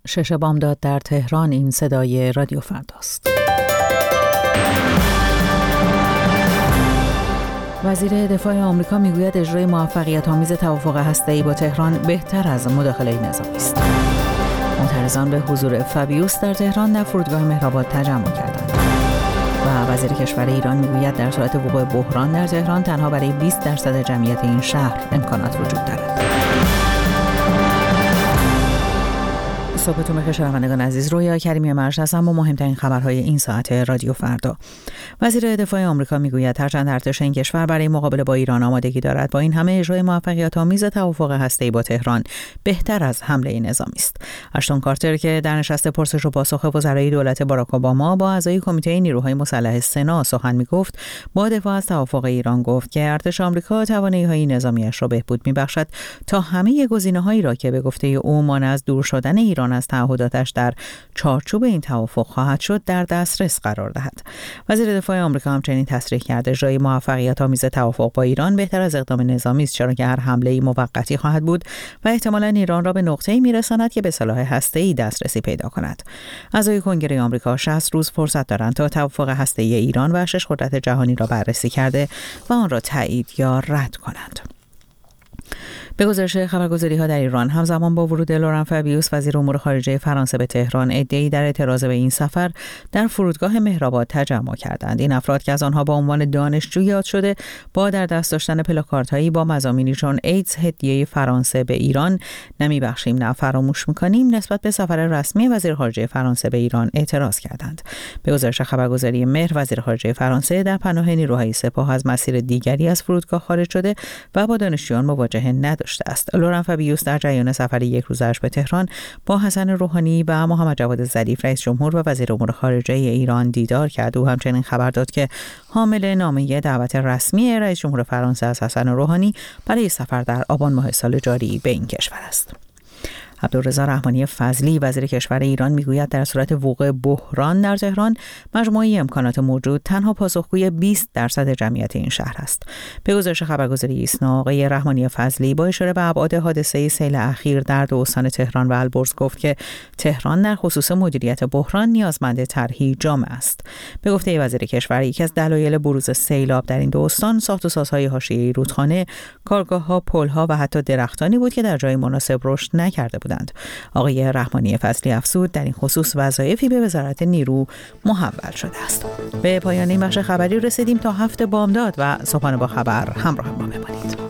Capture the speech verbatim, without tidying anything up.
شش بامداد در تهران. این صدای رادیو فرداست. وزیر دفاع آمریکا میگوید اجرای موفقیت‌آمیز توافق هسته‌ای با تهران بهتر از مداخله نظامی است. معترضان به حضور فابیوس در تهران در فرودگاه مهرآباد تجمع کردند. و وزیر کشور ایران میگوید در صورت وقوع بحران در تهران تنها برای بیست درصد جمعیت این شهر امکانات وجود دارد. صبحتون بخیر شنوندگان عزیز، رویا کریمی مرج هستم با مهمترین خبرهای این ساعت رادیو فردا. وزیر دفاع آمریکا میگوید هرچند ارتش این کشور برای مقابله با ایران آمادگی دارد، با این همه اجرای موفقیت‌آمیز توافق هسته‌ای با تهران بهتر از حمله نظامی است. اشتون کارتر که در نشست پرسش و پاسخ وزرای دولت باراک اوباما با اعضای کمیته نیروهای مسلح سنا سخن میگفت، با دفاع از توافق ایران گفت که ارتش آمریکا توانایی‌های نظامی‌اش را بهبود می‌بخشد تا همه گزینه‌هایی را که به گفته او مانع از دور شدن ایران از تعهداتش در چارچوب این توافق خواهد شد در دسترس قرار دهد. وزیر دفاع آمریکا همچنین تصریح کرد اجرای موفقیت‌آمیز توافق با ایران بهتر از اقدام نظامی است، چرا که هر حمله‌ای موقتی خواهد بود و احتمالاً ایران را به نقطه‌ای می‌رساند که به سلاح هسته‌ای دسترسی پیدا کند. اعضای کنگره آمریکا شصت روز فرصت دارند تا توافق هسته‌ای ایران و شش قدرت جهانی را بررسی کرده و آن را تایید یا رد کنند. به گزارش خبرگزاری‌ها در ایران، همزمان با ورود لوران فابیوس وزیر امور خارجه فرانسه به تهران، عده‌ای در اعتراض به این سفر در فرودگاه مهرآباد تجمع کردند. این افراد که از آنها با عنوان دانشجو یاد شده، با در دست داشتن پلاکاردهایی با مضامینی چون ایدز هدیه فرانسه به ایران، نمیبخشیم نه فراموش می‌کنیم، نسبت به سفر رسمی وزیر خارجه فرانسه به ایران اعتراض کردند. به گزارش خبرگزاری مهر، وزیر خارجه فرانسه در پناه نیروهای سپاه از مسیر دیگری از فرودگاه خارج شده و با دانشجویان مواجهه نداشته است. لوران فابیوس در جریان سفر یک روزش به تهران با حسن روحانی و محمد جواد ظریف رئیس جمهور و وزیر امور خارجه ایران دیدار کرد. او همچنین خبر داد که حامل نامه دعوت رسمی رئیس جمهور فرانسه از حسن روحانی برای سفر در آبان ماه سال جاری به این کشور است. عبدالرضا رحمانی فضلی وزیر کشور ایران میگوید در صورت وقوع بحران در تهران مجموعه امکانات موجود تنها پاسخگوی بیست درصد جمعیت این شهر است. به گزارش خبرگزاری ایسنا، آقای رحمانی فضلی با اشاره به ابعاد حادثه سیل اخیر در دو استان تهران و البرز گفت که تهران در خصوص مدیریت بحران نیازمند طرحی جامع است. به گفته وزیر کشور، یکی از دلایل بروز سیلاب در این دو استان ساخت و سازهای حاشیه‌ای رودخانه، کارگاه‌ها، پل‌ها و حتی درختانی بود که در جای مناسب رشد نکرده بود. آقای رحمانی فضلی افزود در این خصوص وظایفی به وزارت نیرو محول شده است. به پایان این بخش خبری رسیدیم. تا هفته بامداد و صبحانه با خبر همراه ما بمانید.